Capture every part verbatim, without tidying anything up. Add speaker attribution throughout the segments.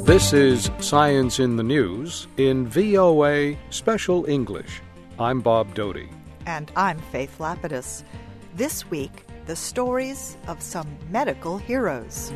Speaker 1: This is Science in the News in V O A Special English. I'm Bob Doty.
Speaker 2: And I'm Faith Lapidus. This week, the stories of some medical heroes.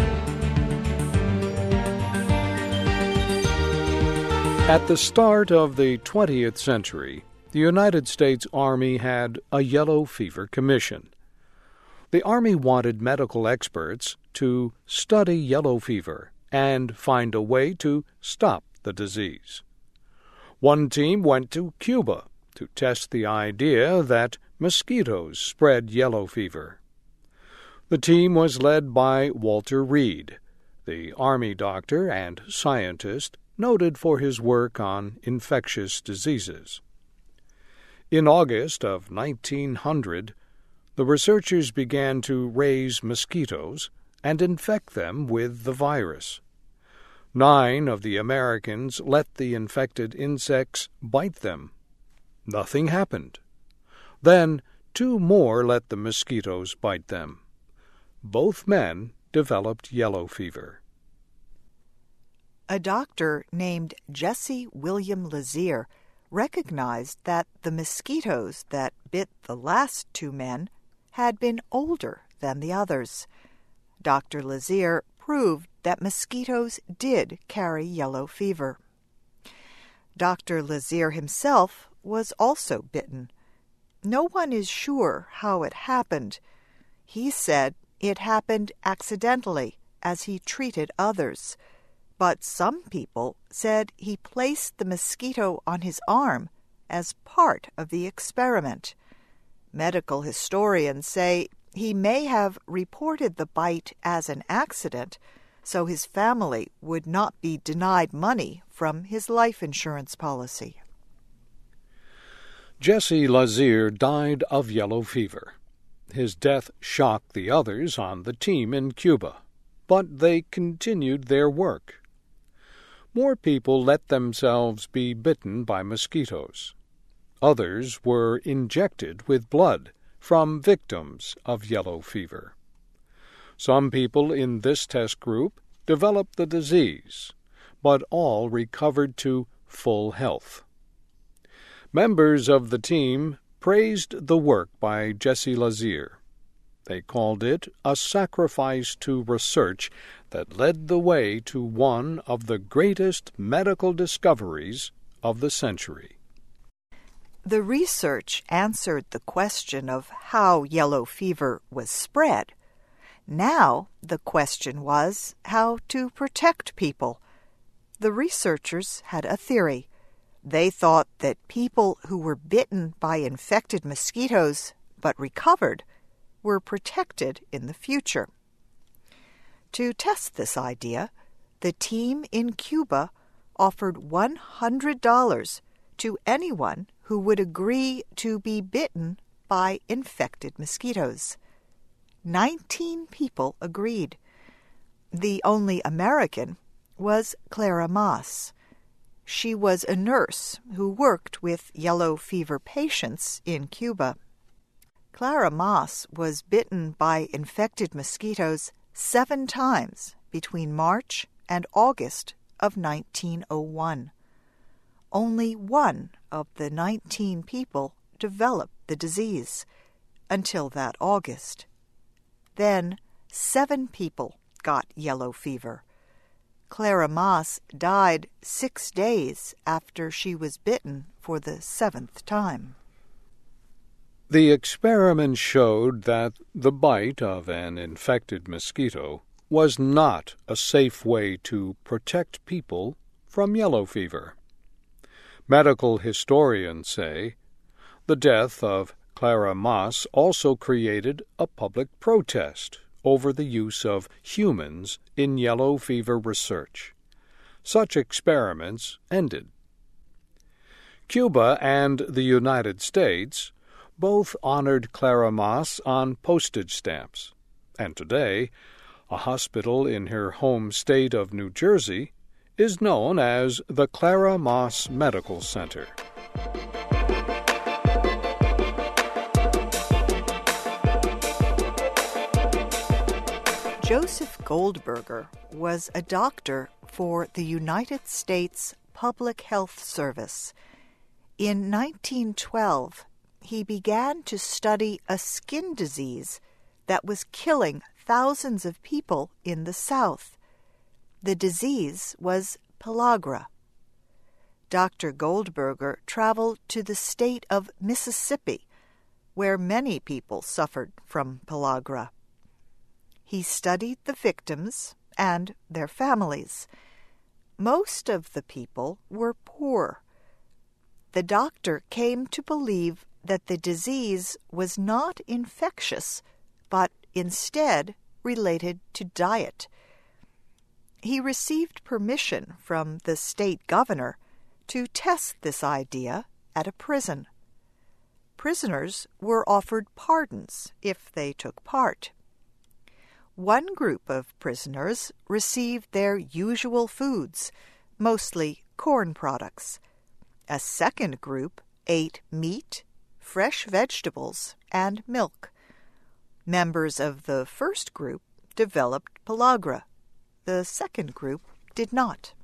Speaker 1: At the start of the twentieth century, the United States Army had a yellow fever commission. The Army wanted medical experts to study yellow fever and find a way to stop the disease. One team went to Cuba to test the idea that mosquitoes spread yellow fever. The team was led by Walter Reed, the Army doctor and scientist noted for his work on infectious diseases. In August of nineteen hundred, the researchers began to raise mosquitoes and infect them with the virus. Nine of the Americans let the infected insects bite them. Nothing happened. Then two more let the mosquitoes bite them. Both men developed yellow fever.
Speaker 2: A doctor named Jesse William Lazier recognized that the mosquitoes that bit the last two men had been older than the others. Doctor Lazier proved that mosquitoes did carry yellow fever. Doctor Lazier himself was also bitten. No one is sure how it happened. He said it happened accidentally as he treated others. But some people said he placed the mosquito on his arm as part of the experiment. Medical historians say he may have reported the bite as an accident so his family would not be denied money from his life insurance policy.
Speaker 1: Jesse Lazier died of yellow fever. His death shocked the others on the team in Cuba, but they continued their work. More people let themselves be bitten by mosquitoes. Others were injected with blood from victims of yellow fever. Some people in this test group developed the disease, but all recovered to full health. Members of the team praised the work by Jesse Lazier. They called it a sacrifice to research that led the way to one of the greatest medical discoveries of the century.
Speaker 2: The research answered the question of how yellow fever was spread. Now the question was how to protect people. The researchers had a theory. They thought that people who were bitten by infected mosquitoes but recovered were protected in the future. To test this idea, the team in Cuba offered one hundred dollars to anyone who would agree to be bitten by infected mosquitoes. Nineteen people agreed. The only American was Clara Maas. She was a nurse who worked with yellow fever patients in Cuba. Clara Maas was bitten by infected mosquitoes seven times between March and August of nineteen oh one. Only one of the nineteen people developed the disease until that August. Then seven people got yellow fever. Clara Maas died six days after she was bitten for the seventh time.
Speaker 1: The experiment showed that the bite of an infected mosquito was not a safe way to protect people from yellow fever. Medical historians say the death of Clara Maas also created a public protest over the use of humans in yellow fever research. Such experiments ended. Cuba and the United States both honored Clara Maas on postage stamps, and today a hospital in her home state of New Jersey is known as the Clara Maas Medical Center.
Speaker 2: Joseph Goldberger was a doctor for the United States Public Health Service. In nineteen twelve, he began to study a skin disease that was killing thousands of people in the South. The disease was pellagra. Doctor Goldberger traveled to the state of Mississippi, where many people suffered from pellagra. He studied the victims and their families. Most of the people were poor. The doctor came to believe that the disease was not infectious, but instead related to diet. He received permission from the state governor to test this idea at a prison. Prisoners were offered pardons if they took part. One group of prisoners received their usual foods, mostly corn products. A second group ate meat, fresh vegetables, and milk. Members of the first group developed pellagra. The second group did not.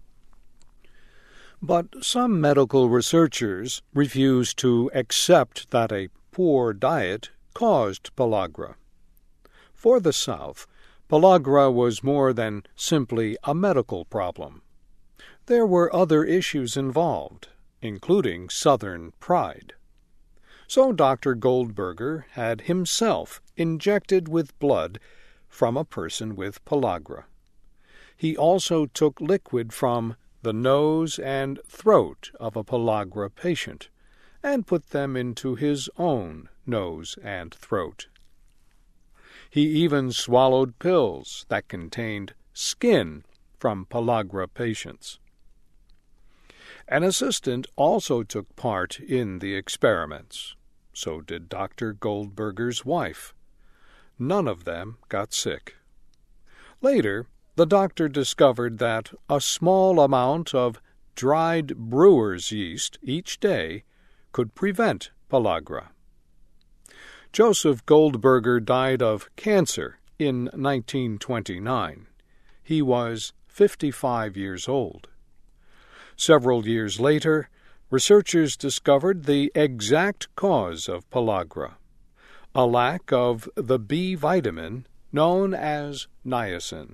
Speaker 1: But some medical researchers refused to accept that a poor diet caused pellagra. For the South, pellagra was more than simply a medical problem. There were other issues involved, including Southern pride. So Doctor Goldberger had himself injected with blood from a person with pellagra. He also took liquid from the nose and throat of a pellagra patient and put them into his own nose and throat. He even swallowed pills that contained skin from pellagra patients. An assistant also took part in the experiments. So did Doctor Goldberger's wife. None of them got sick. Later, the doctor discovered that a small amount of dried brewer's yeast each day could prevent pellagra. Joseph Goldberger died of cancer in nineteen twenty-nine. He was fifty-five years old. Several years later, researchers discovered the exact cause of pellagra, a lack of the B vitamin known as niacin.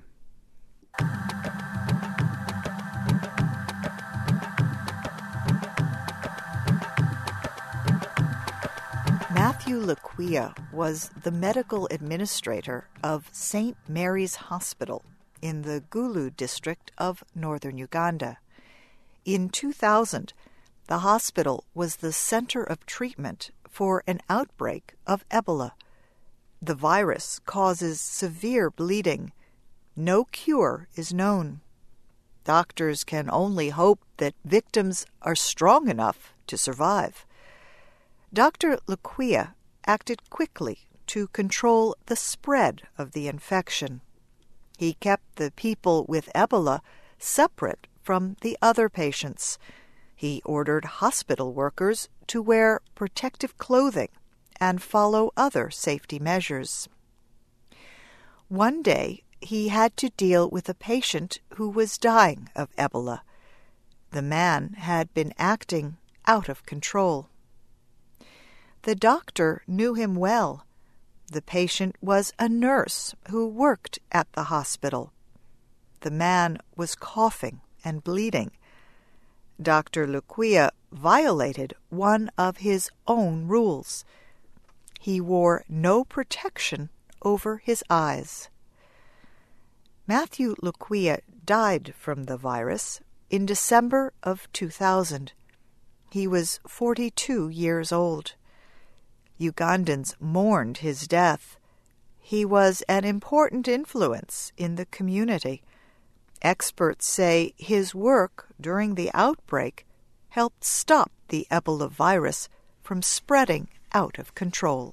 Speaker 2: Matthew Lukwiya was the medical administrator of Saint Mary's Hospital in the Gulu district of northern Uganda. In two thousand, the hospital was the center of treatment for an outbreak of Ebola. The virus causes severe bleeding. No cure is known. Doctors can only hope that victims are strong enough to survive. Doctor Lukwiya acted quickly to control the spread of the infection. He kept the people with Ebola separate from the other patients. He ordered hospital workers to wear protective clothing and follow other safety measures. One day, he had to deal with a patient who was dying of Ebola. The man had been acting out of control. The doctor knew him well. The patient was a nurse who worked at the hospital. The man was coughing and bleeding. Doctor Lukwiya violated one of his own rules. He wore no protection over his eyes. Matthew Lukwiya died from the virus in December of two thousand. He was forty-two years old. Ugandans mourned his death. He was an important influence in the community. Experts say his work during the outbreak helped stop the Ebola virus from spreading out of control.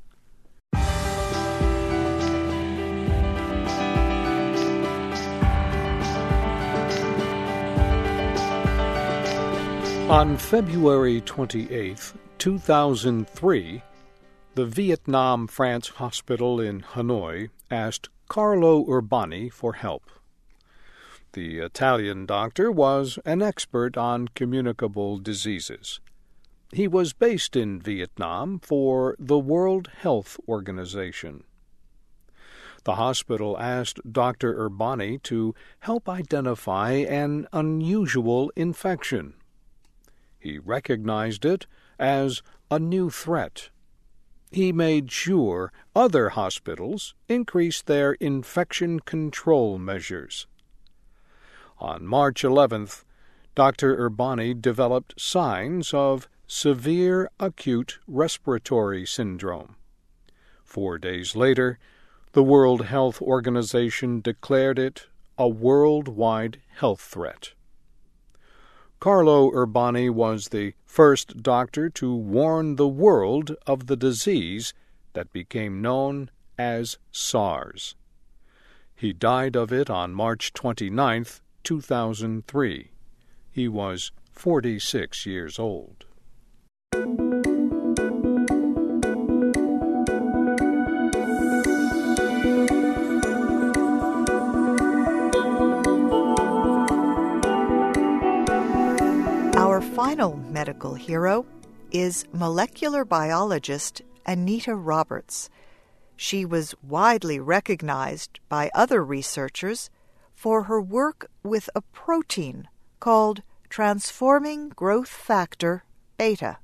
Speaker 1: On February twenty-eighth, two thousand three, the Vietnam France Hospital in Hanoi asked Carlo Urbani for help. The Italian doctor was an expert on communicable diseases. He was based in Vietnam for the World Health Organization. The hospital asked Doctor Urbani to help identify an unusual infection. He recognized it as a new threat. He made sure other hospitals increased their infection control measures. On March eleventh, Doctor Urbani developed signs of severe acute respiratory syndrome. Four days later, the World Health Organization declared it a worldwide health threat. Carlo Urbani was the first doctor to warn the world of the disease that became known as SARS. He died of it on March twenty-ninth, two thousand three. He was forty-six years old.
Speaker 2: Our final medical hero is molecular biologist Anita Roberts. She was widely recognized by other researchers for her work with a protein called transforming growth factor beta.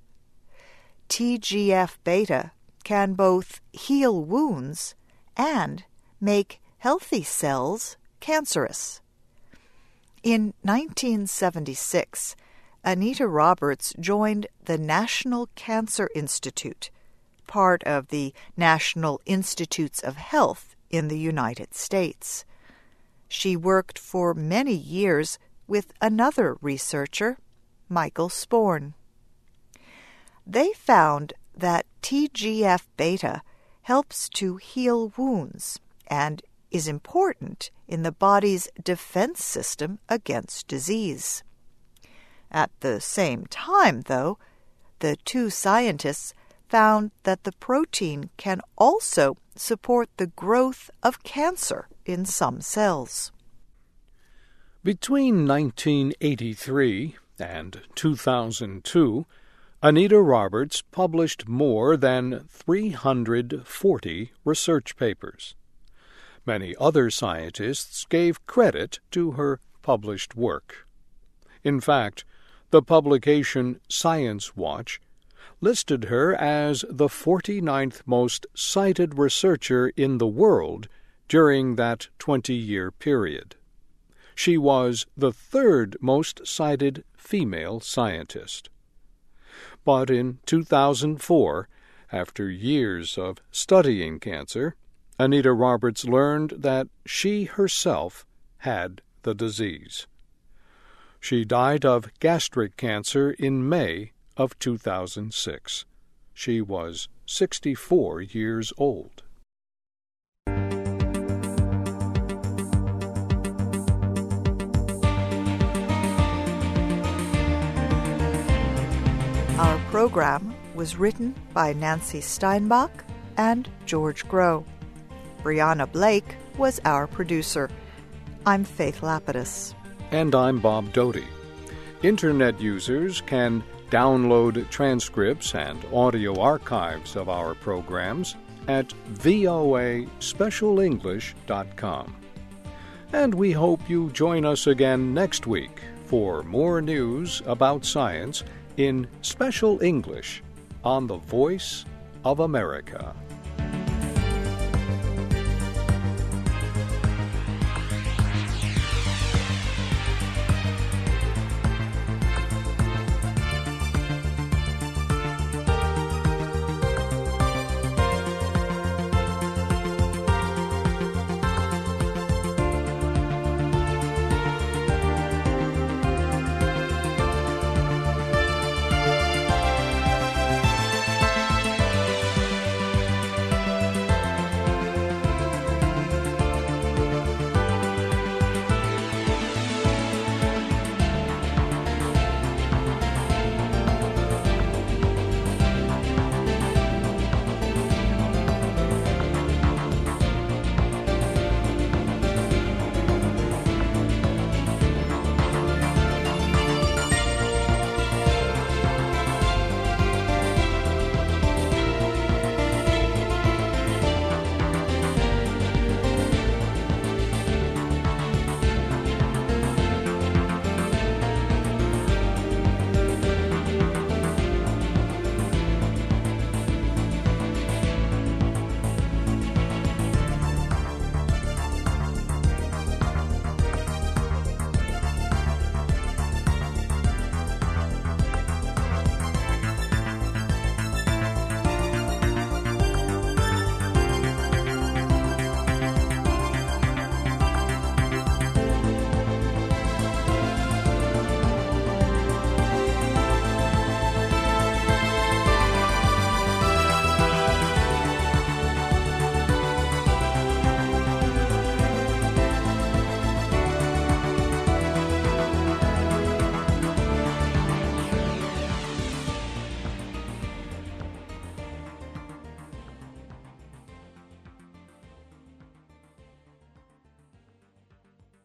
Speaker 2: T G F beta can both heal wounds and make healthy cells cancerous. In nineteen seventy-six, Anita Roberts joined the National Cancer Institute, part of the National Institutes of Health in the United States. She worked for many years with another researcher, Michael Sporn. They found that T G F beta helps to heal wounds and is important in the body's defense system against disease. At the same time, though, the two scientists found that the protein can also support the growth of cancer in some cells.
Speaker 1: Between nineteen eighty-three and two thousand two, Anita Roberts published more than three hundred forty research papers. Many other scientists gave credit to her published work. In fact, the publication Science Watch listed her as the forty-ninth most cited researcher in the world during that twenty-year period. She was the third most cited female scientist. But in two thousand four, after years of studying cancer, Anita Roberts learned that she herself had the disease. She died of gastric cancer in May of two thousand six. She was sixty-four years old.
Speaker 2: Our program was written by Nancy Steinbach and George Groh. Brianna Blake was our producer. I'm Faith Lapidus.
Speaker 1: And I'm Bob Doty. Internet users can download transcripts and audio archives of our programs at voa special english dot com. And we hope you join us again next week for more news about science in Special English on the Voice of America.